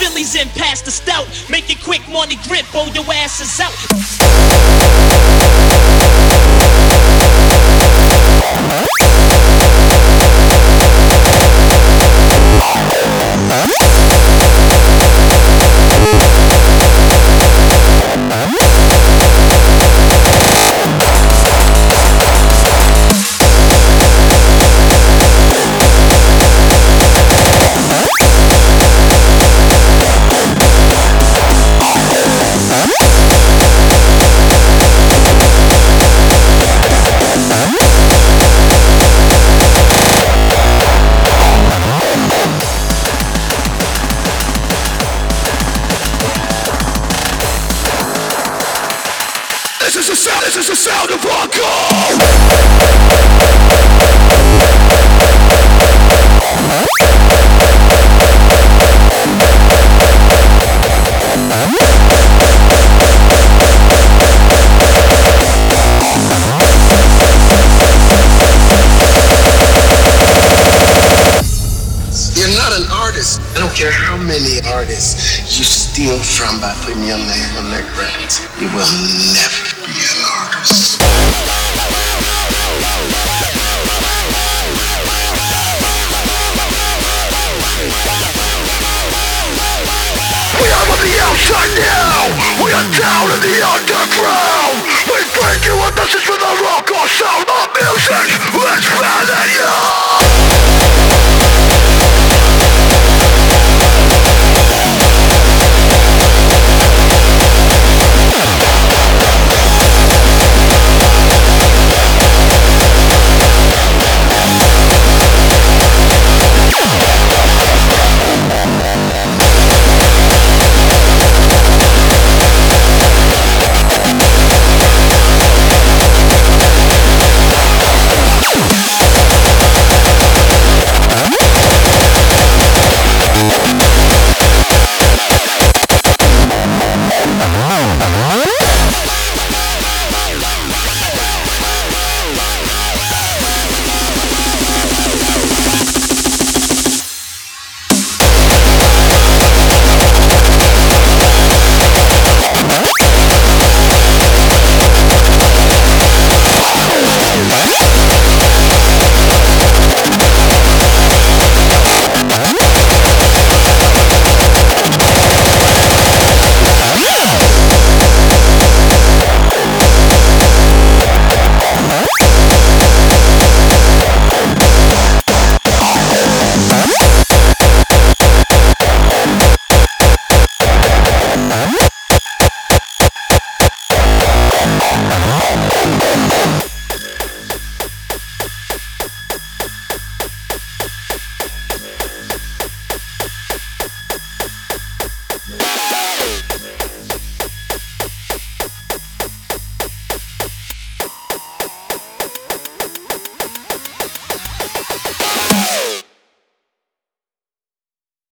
Phillies in past the stout. Make it quick, money grip, blow your asses out. This is the sound of hardcore. You're not an artist. I don't care how many artists you steal from by putting your name on their records. You will never be an artist. We are on the outside now. We are down in the underground. We bring you a message from the rock or sound of music. Let's plan it, yeah.